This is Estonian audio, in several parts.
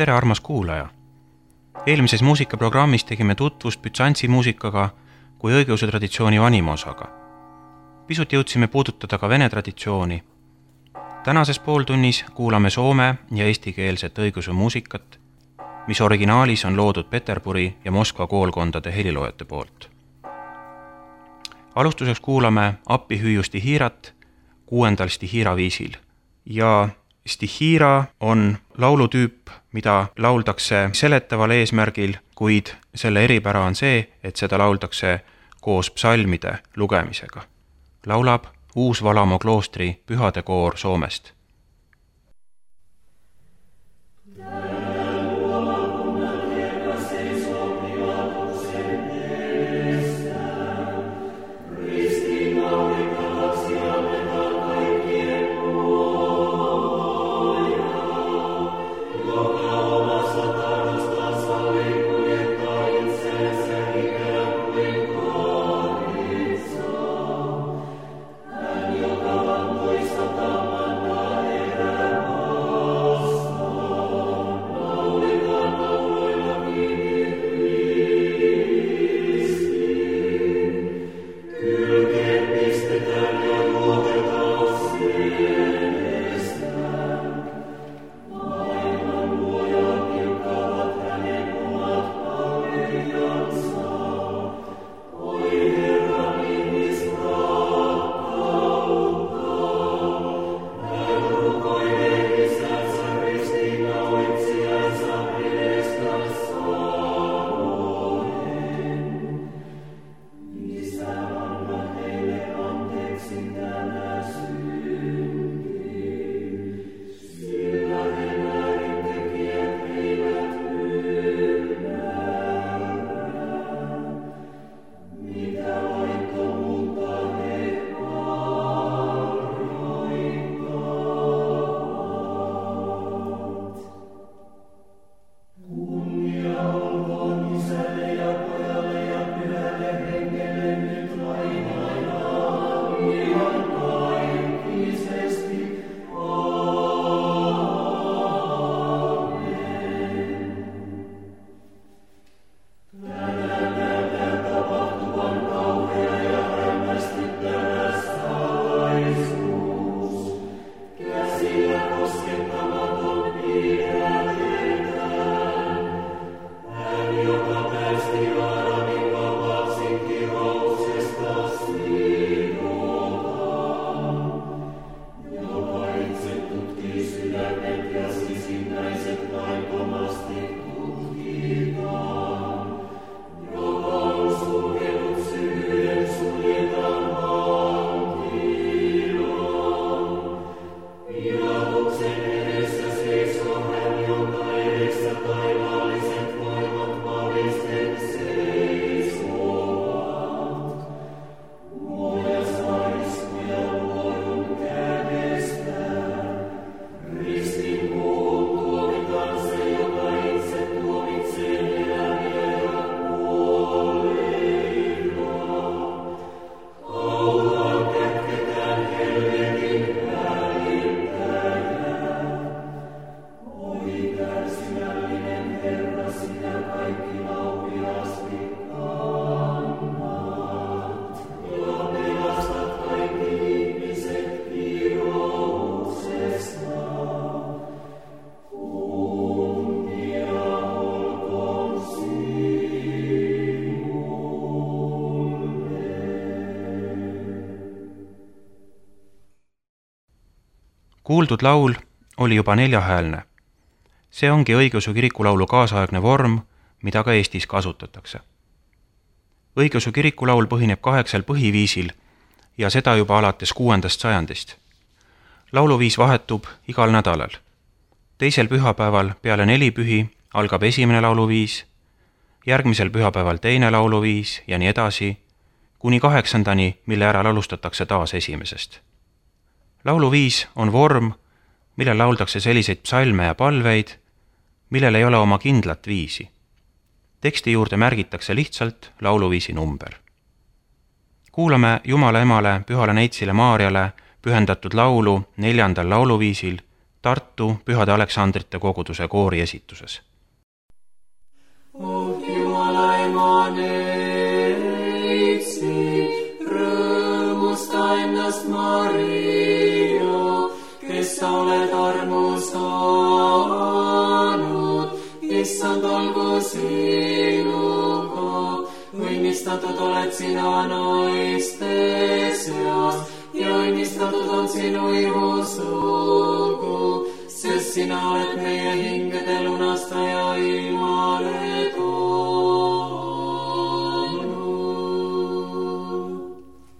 Tere, armas kuulaja! Eelmises muusikaprogrammis tegime tutvust Bütsantsi muusikaga kui õigeusu traditsiooni vanima osaga. Pisut jõudsime puudutada ka vene traditsiooni. Tänases pooltunnis kuulame soome ja eestikeelset õigeusu muusikat, mis originaalis on loodud Peterburi ja Moskva koolkondade heliloojate poolt. Alustuseks kuulame Appihüüju stihiirat 6. stihiira viisil. Ja stihiira on laulutüüp, mida lauldakse seletaval eesmärgil, kuid selle eripära on see, et seda lauldakse koos psalmide lugemisega. Laulab Uus-Valamo kloostri pühade koor Soomest. Kuuldud laul oli juba 4-häälne. See ongi õigeusu kirikulaulu kaasaegne vorm, mida ka Eestis kasutatakse. Õigeusu kirikulaul põhineb 8 põhiviisil ja seda juba alates 6. sajandist. Lauluviis vahetub igal nädalal. 2. pühapäeval peale 4 pühi algab esimene lauluviis, järgmisel pühapäeval teine lauluviis ja nii edasi, kuni 8. mille järel alustatakse taas esimesest. Lauluviis on vorm, millel lauldakse selliseid psalme ja palveid, millel ei ole oma kindlat viisi. Teksti juurde märgitakse lihtsalt lauluviisi number. Kuulame Jumala Emale, Pühale Neitsile Maarjale pühendatud laulu 4. lauluviisil Tartu Pühade Aleksandrite koguduse koori esituses. Oh Jumala ema neitsi, rõõmusta ennast Maria, kes sa oled armu saanud, issand olgu sinuga, õnnistatud oled sina naiste seas ja õnnistatud on sinu ihusugu, sest sina oled meie hingede lunastaja ilmale toonud.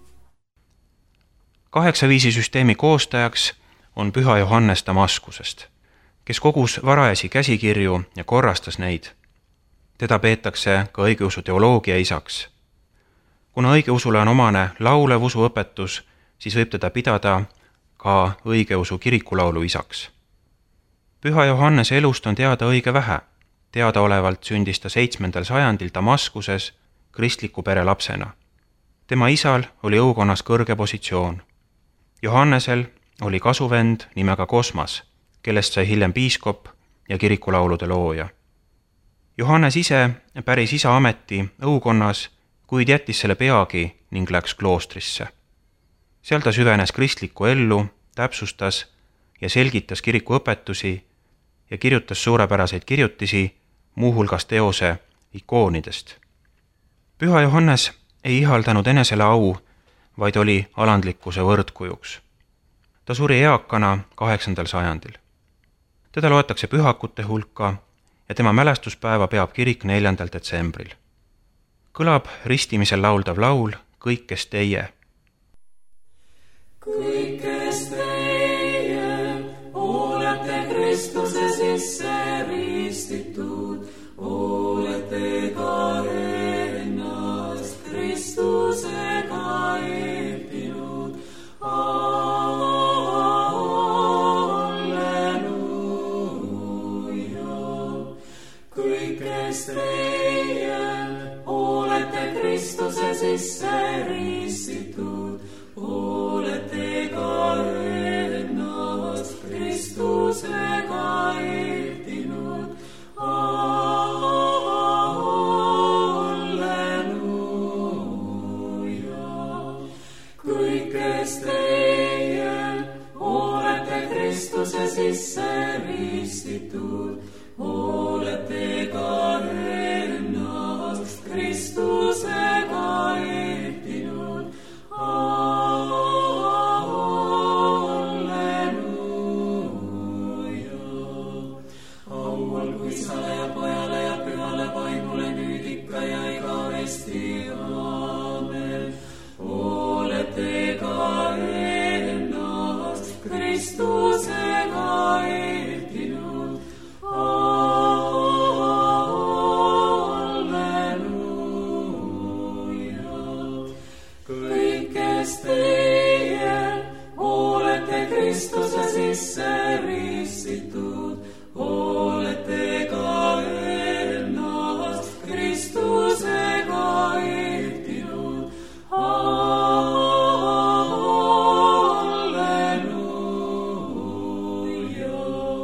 8-viisi süsteemi koostajaks on Püha Johannes Damaskusest, kes kogus varajasi käsikirju ja korrastas neid. Teda peetakse ka õigeusu teoloogia isaks. Kuna õigeusule on omane laulev usuõpetus, siis võib teda pidada ka õigeusu kirikulaulu isaks. Püha Johannese elust on teada õige vähe. Teadaolevalt sündis ta 7. sajandil Damaskuses kristliku pere lapsena. Tema isal oli õukonnas kõrge positsioon. Johannesel oli kasuvend nimega Kosmas, kellest sai hiljem piiskop ja kirikulaulude looja. Johannes ise päris isa ameti õukonnas, kuid jättis selle peagi ning läks kloostrisse. Seal ta süvenes kristlikku ellu, täpsustas ja selgitas kiriku õpetusi ja kirjutas suurepäraseid kirjutisi, muuhulgas teose ikoonidest. Püha Johannes ei ihaldanud enesele au, vaid oli alandlikkuse võrdkujuks. Ta suri eakana 8. sajandil. Teda loetakse pühakute hulka ja tema mälestuspäeva peab kirik 4. detsembril. Kõlab ristimisel lauldav laul Kõik, kes teie. Kõik, kes teie olete Kristuse sisse ristitud, olete ka ennast Kristusega ehtinud. Kõik, kes teie olete Kristuse sisse ristitud, olete ka ennast Kristusega ehtinud. Halleluuja. Kõik, kes teie olete Kristuse sisse ristitud, olete ka ennast Kristusega ehtinud. Halleluuja. Au olgu Isale ja Pojale ja Pühale Vaimule nüüd ikka ja igavesti. Aamen. Olete ka ennast Kristusega ehtinud. Teie olete Kristuse sisse ristitud, olete ka ennast Kristusega ehtinud. Halleluuja.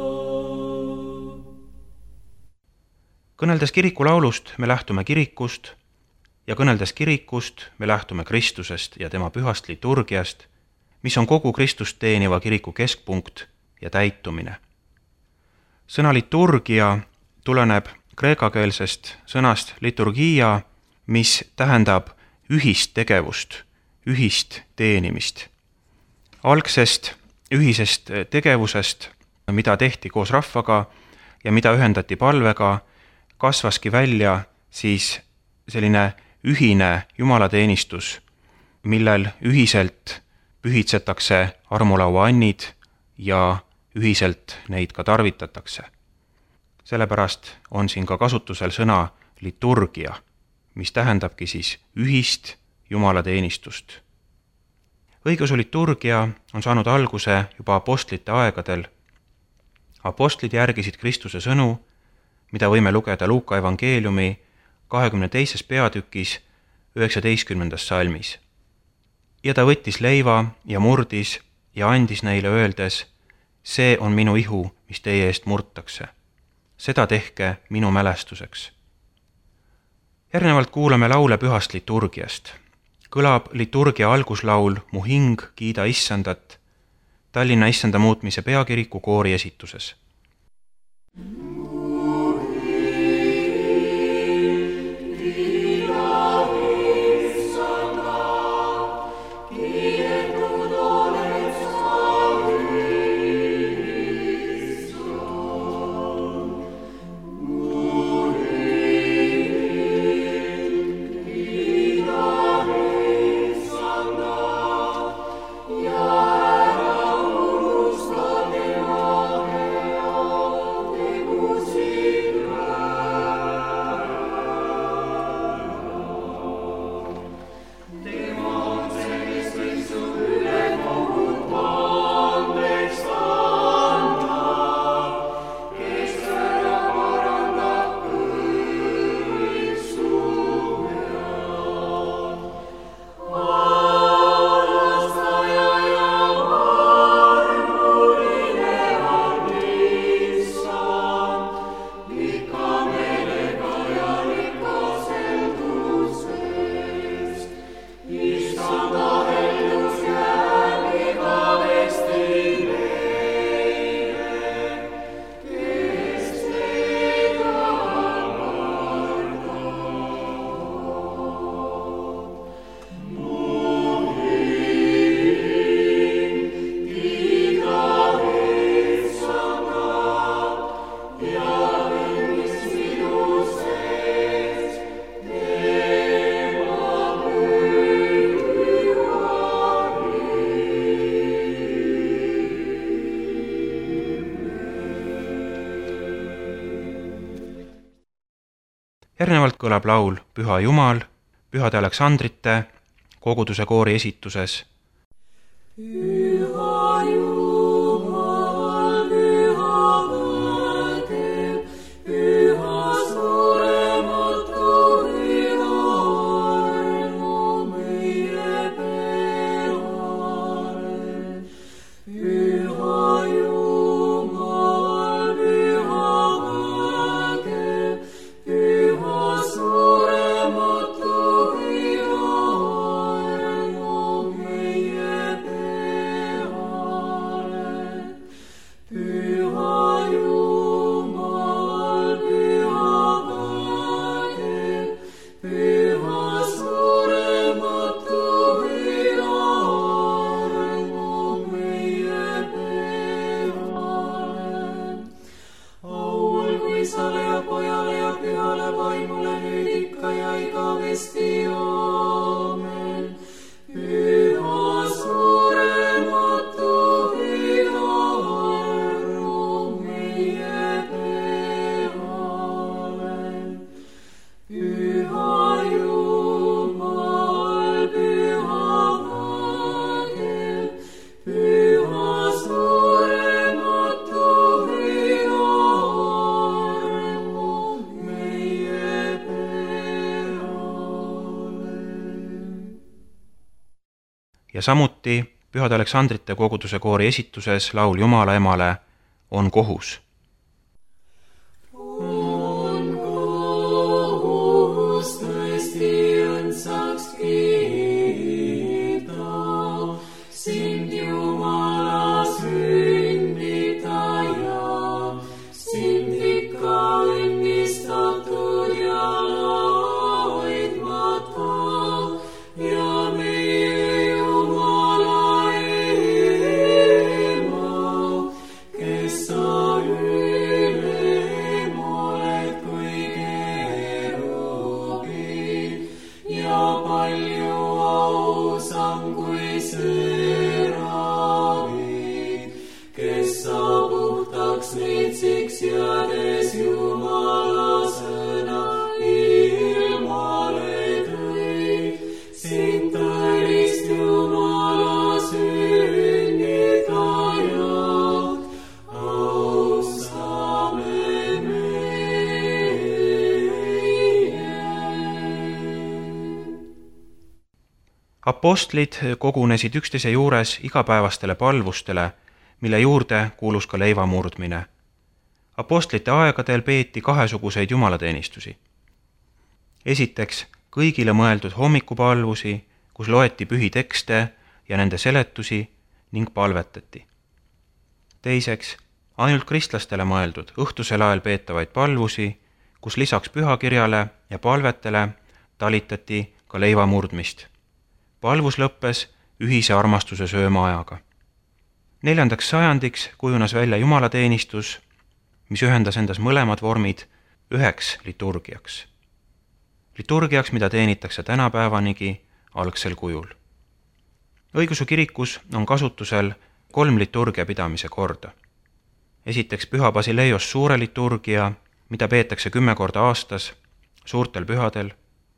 Kõneldes kirikulaulust me lähtume kirikust ja kõneldes kirikust me lähtume Kristusest ja tema pühast liturgiast, mis on kogu Kristust teeniva kiriku keskpunkt ja täitumine. Sõna liturgia tuleneb kreekakeelsest sõnast liturgia, mis tähendab ühist tegevust, ühist teenimist. Algsest ühisest tegevusest, mida tehti koos rahvaga ja mida ühendati palvega, kasvaski välja siis selline ühine jumalateenistus, millel ühiselt pühitsetakse armulauaannid ja ühiselt neid ka tarvitatakse. Sellepärast on siin ka kasutusel sõna liturgia, mis tähendabki siis ühist jumalateenistust. Õigeusu liturgia on saanud alguse juba apostlite aegadel. Apostlid järgisid Kristuse sõnu, mida võime lugeda Luuka evangeeliumi 22. peatükis 19. salmis. Ja ta võttis leiva ja murdis ja andis neile öeldes, see on minu ihu, mis teie eest murtakse. Seda tehke minu mälestuseks. Järgnevalt kuulame laule pühast liturgiast. Kõlab liturgia alguslaul Mu hing, kiida issandat Tallinna issanda muutmise peakiriku koori esituses. Järgnevalt kõlab laul Püha Jumal Pühade Aleksandrite koguduse koori esituses. Püha Jumal, püha vägev, püha surematu, püha armu meie peale. Püha Jumal, püha vägev, püha surematu, püha armu meie peale. Püha Jumal, püha vägev, püha surematu, püha armu meie peale. Au olgu Isale ja Pojale ja Pühale Vaimule nüüd ikka ja igavesti, aamen. Püha surematu, püha armu meie peale. Püha Jumal, püha vägev, püha surematu, püha armu meie peale. Ja samuti Pühade Aleksandrite koguduse koori esituses laul Jumala Emale On kohus. On kohus tõesti õndsaks kiita, sind Jumala sünnita ja sind ikka õnnistatud ja laitmata ja meie Jumala ema, kes sa ülem oled kui keerubid ja palju ausam kui seravid, kes sa puhtaks nitsiks jäädes Jumala sõna ilmale tõid, sind tõelist Jumala sünnitajat austame meie. Apostlid kogunesid üksteise juures igapäevastele palvustele, mille juurde kuulus ka leiva murdmine. Apostlite aegadel peeti kahesuguseid jumalateenistusi. Esiteks kõigile mõeldud hommikupalvusi, kus loeti pühi tekste ja nende seletusi ning palvetati. Teiseks ainult kristlastele mõeldud õhtusel ajal peetavaid palvusi, kus lisaks pühakirjale ja palvetele talitati ka leiva murdmist. Palvus lõppes ühise armastuse söömaajaga. 4. sajandiks kujunes välja jumalateenistus, mis ühendas endas mõlemad vormid üheks liturgiaks. Liturgiaks, mida teenitakse tänapäevanigi algsel kujul. Õigeusu kirikus on kasutusel 3 liturgia pidamise korda. Esiteks Püha Basileios suure liturgia, mida peetakse 10 korda aastas suurtel pühadel.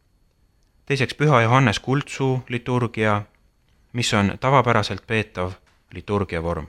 Teiseks Püha Johannes Kuldsuu liturgia, mis on tavapäraselt peetav liturgia vorm.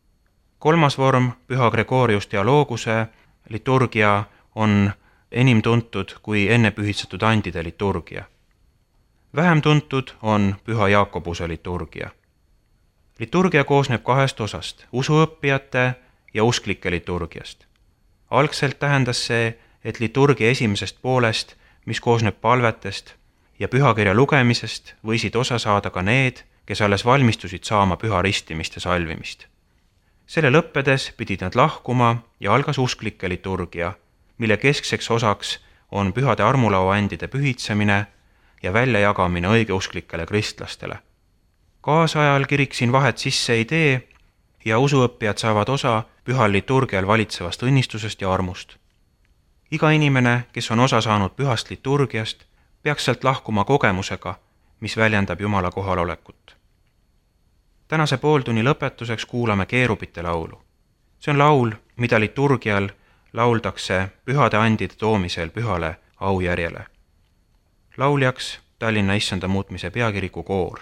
3. vorm, Püha Gregorius Dialoguse liturgia, on enim tuntud kui enne pühitsetud andide liturgia. Vähem tuntud on Püha Jaakobuse liturgia. Liturgia koosneb 2 osast, usuõppijate ja usklike liturgiast. Algselt tähendas see, et liturgia esimesest poolest, mis koosneb palvetest ja pühakirja lugemisest, võisid osa saada ka need, kes alles valmistusid saama püha ristimist ja salvimist. Selle lõppedes pidid nad lahkuma ja algas usklike liturgia, mille keskseks osaks on pühade armulauaandide pühitsemine ja väljajagamine õigeusklikele kristlastele. Kaasajal kirik siin vahet sisse ei tee ja usuõppijad saavad osa pühal liturgial valitsevast õnnistusest ja armust. Iga inimene, kes on osa saanud pühast liturgiast, peaks sealt lahkuma kogemusega, mis väljendab Jumala kohalolekut. Tänase pooltunni lõpetuseks kuulame keerubite laulu. See on laul, mida liturgial lauldakse pühade andide toomisel pühale aujärjele. Lauljaks Tallinna Issanda muutmise peakiriku koor.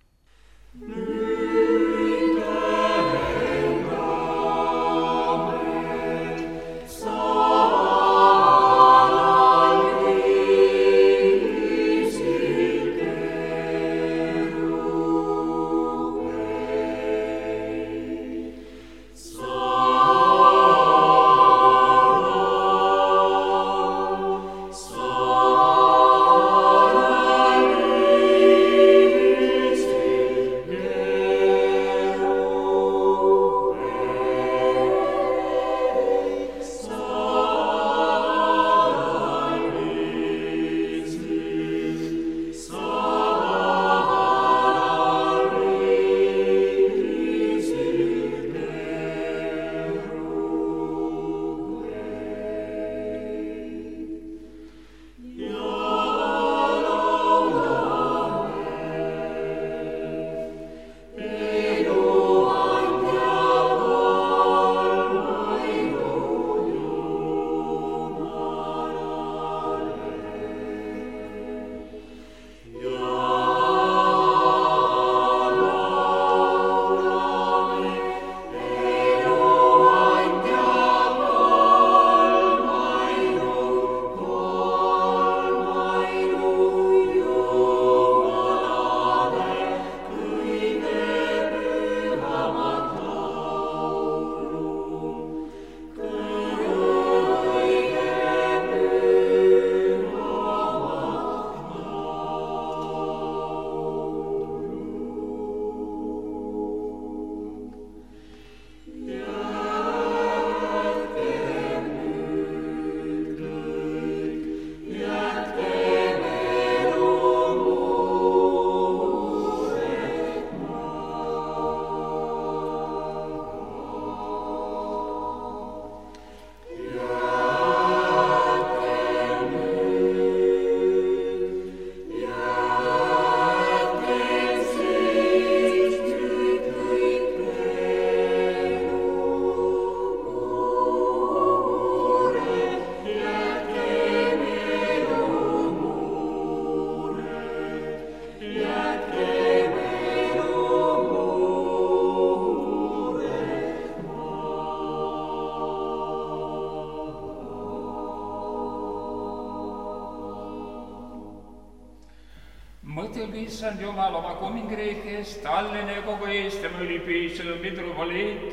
Mõtelge, Issand Jumal, oma kuningriigist, Tallinna ja kogu Eestimaa ülipiisav mitropoliit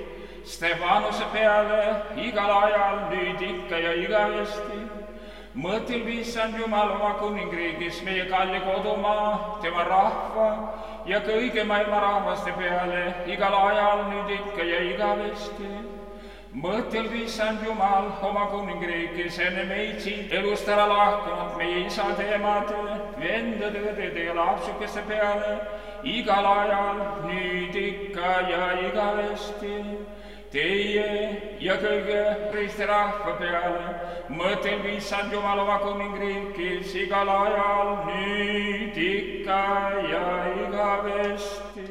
Stefanuse peale igal ajal, nüüd ikka ja igavesti. Mõtleb issand Jumal oma kuningriigis meie kalli kodumaa, tema rahva ja kõige maailma rahvaste peale igal ajal, nüüd ikka ja igavesti. Mõtleb issand Jumal oma kuningriigis enne meid siit elust ära lahkunud meie isade, emade, vendade, õdede ja lapsukeste peale igal ajal, nüüd ikka ja igavesti. Teie ja kõige Kristi rahva peale mõtleb issand Jumal oma kuningriigis igal ajal, nüüd ikka ja igavesti.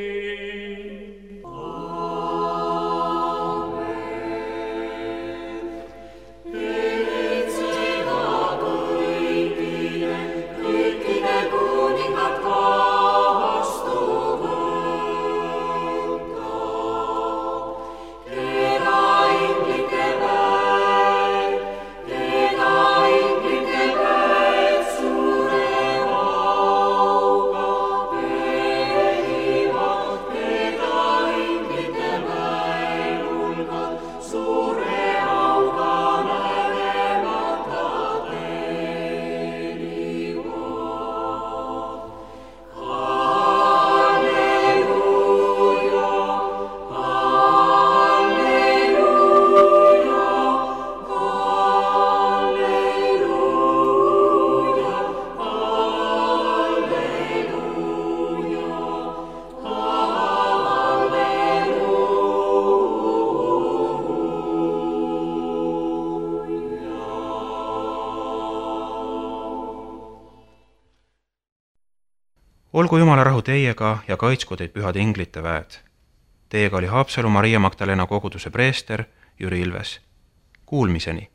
Olgu Jumala rahu teiega ja kaitsku teid pühade inglite väed. Teiega oli Haapsalu Maria Magdalena koguduse preester Jüri Ilves. Kuulmiseni!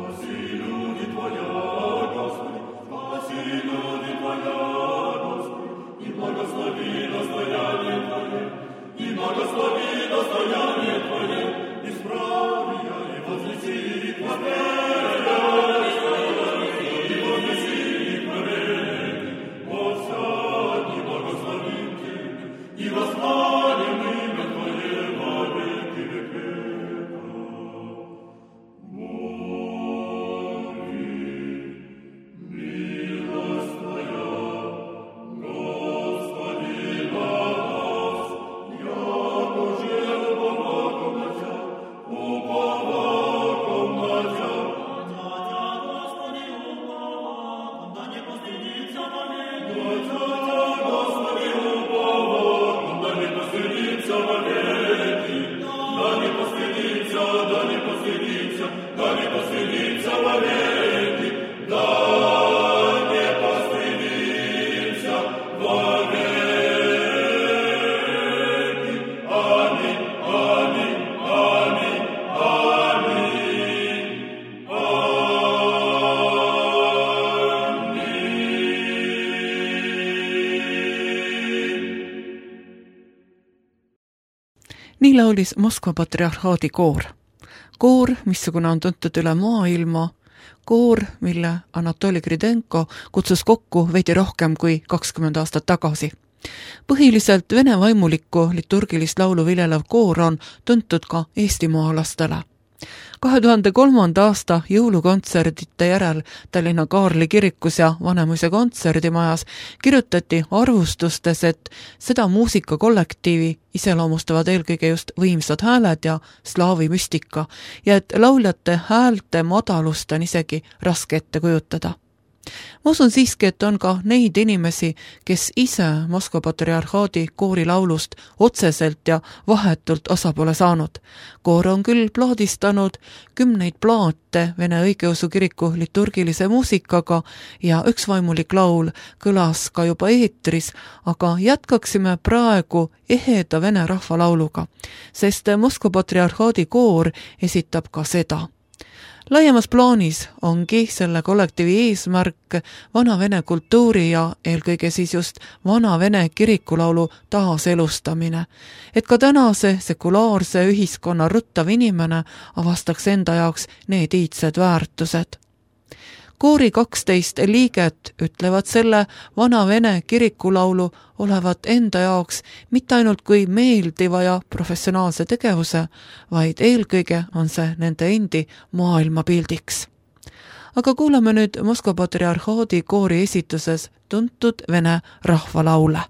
Nii laulis Moskva patriarhaadi koor. Koor, missugune on tuntud üle maailma, koor, mille Anatoli Gridenko kutsus kokku veidi rohkem kui 20 aastat tagasi. Põhiliselt vene vaimulikku liturgilist laulu viljelev koor on tuntud ka eestimaalastele. 2003. aasta jõulukontserdite järel Tallinna Kaarli kirikus ja Vanemuise kontserdimajas kirjutati arvustustes, et seda muusikakollektiivi iseloomustavad eelkõige just võimsad hääled ja slaavi müstika ja et lauljate häälte madalust on isegi raske ette kujutada. Ma usun siiski, et on ka neid inimesi, kes ise Moskva patriarhaadi koori laulust otseselt ja vahetult osa pole saanud. Koor on küll plaadistanud 10 plaate Vene Õigeusu Kiriku liturgilise muusikaga ja üks vaimulik laul kõlas ka juba eetris, aga jätkaksime praegu eheda vene rahvalauluga, sest Moskva patriarhaadi koor esitab ka seda. Laiemas plaanis ongi selle kollektiivi eesmärk vana vene kultuuri ja eelkõige siis just vana vene kirikulaulu taaselustamine, et ka tänase sekulaarse ühiskonna ruttav inimene avastaks enda jaoks need iidsed väärtused. Koori 12 liiget ütlevad selle vana vene kirikulaulu olevat enda jaoks mitte ainult kui meeldiva ja professionaalse tegevuse, vaid eelkõige on see nende endi maailmapildiks. Aga kuulame nüüd Moskva patriarhaadi koori esituses tuntud vene rahvalaule.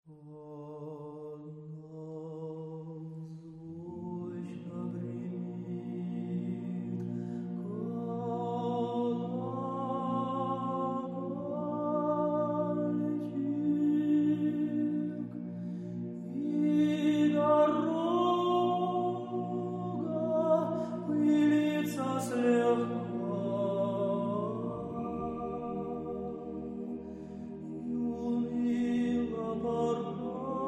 Por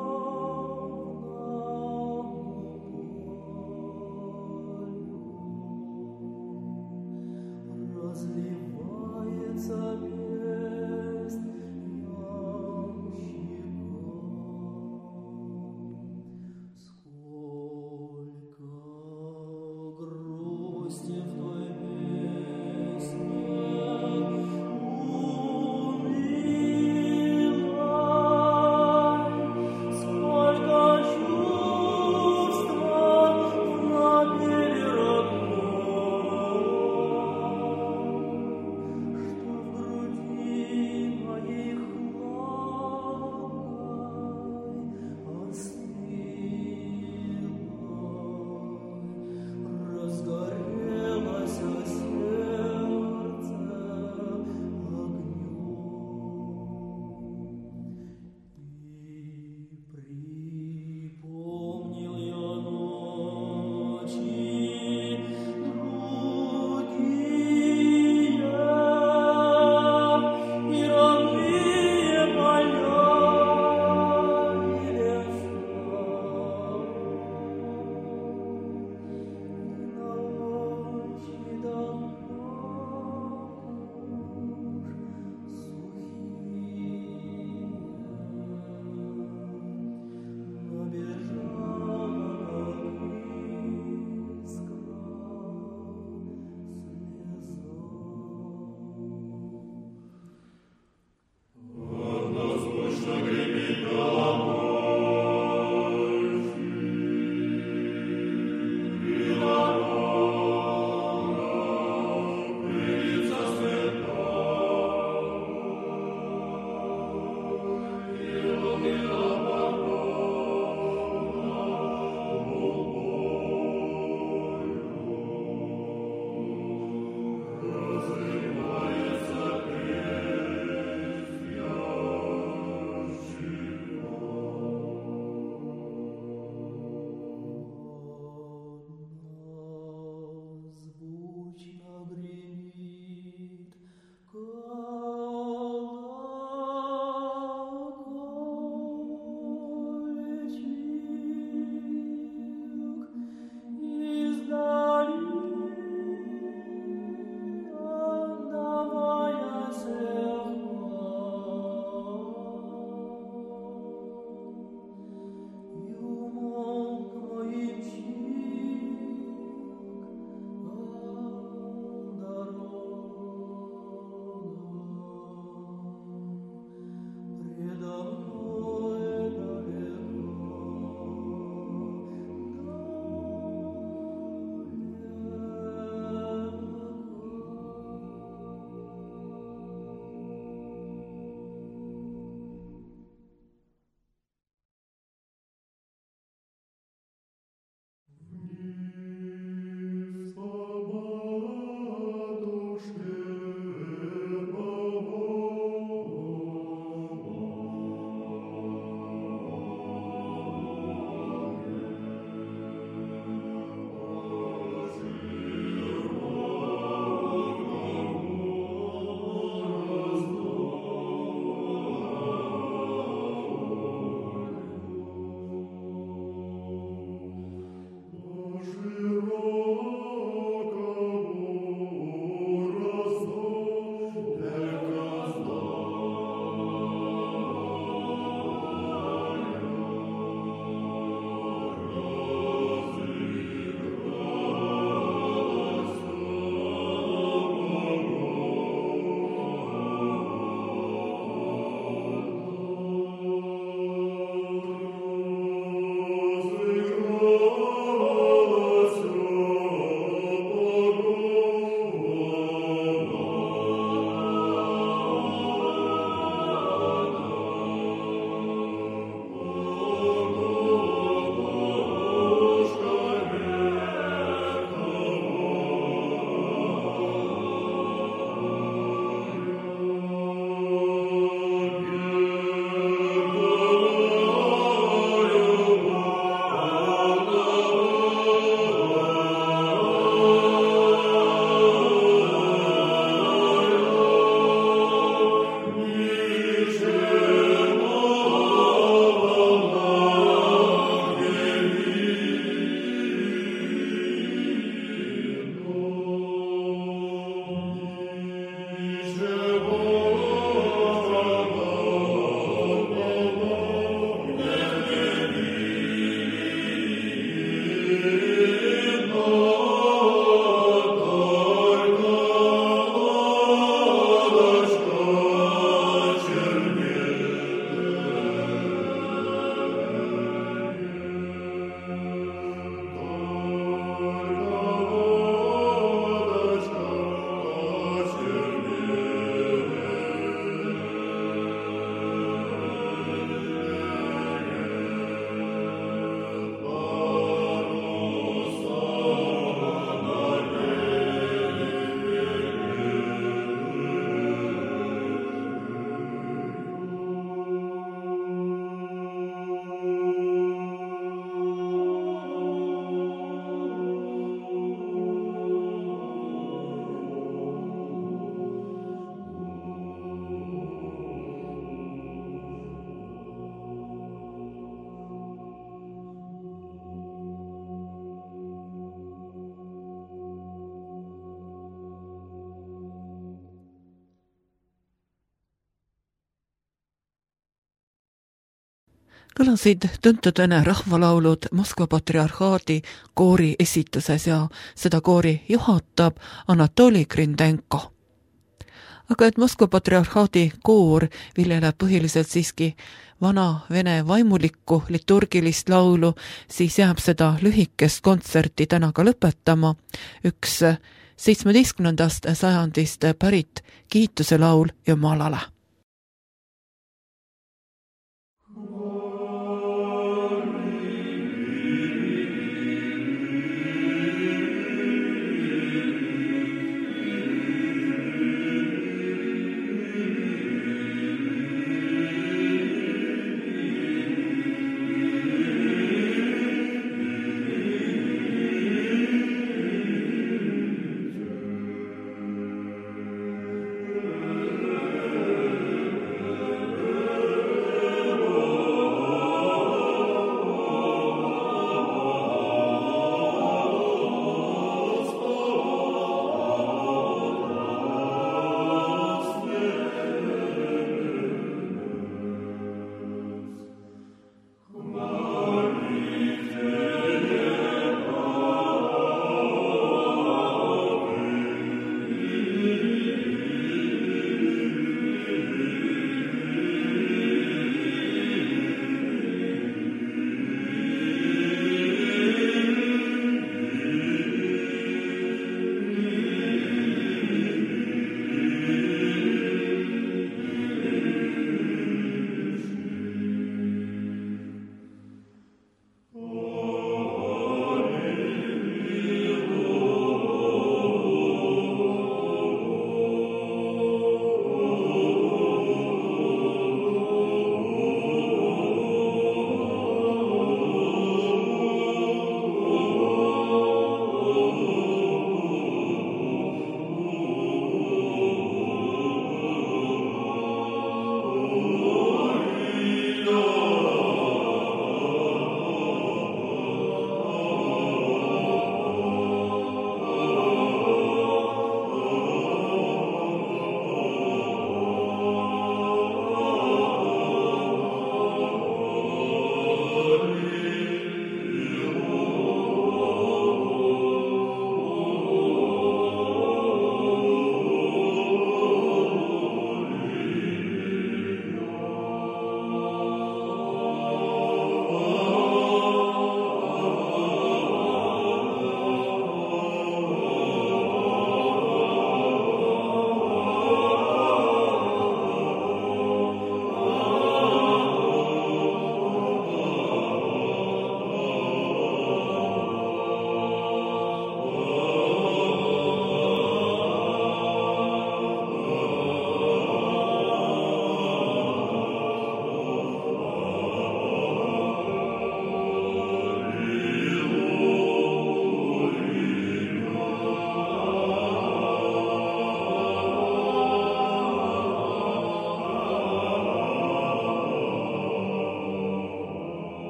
Kõlasid tuntud Vene rahvalaulud Moskva patriarhaadi koori esituses ja seda koori juhatab Anatoli Grindenko. Aga et Moskva patriarhaadi koor viljeleb põhiliselt siiski vana vene vaimulikku liturgilist laulu, siis jääb seda lühikest kontserti täna ka lõpetama üks 17. sajandist pärit kiituse laul Jumalale.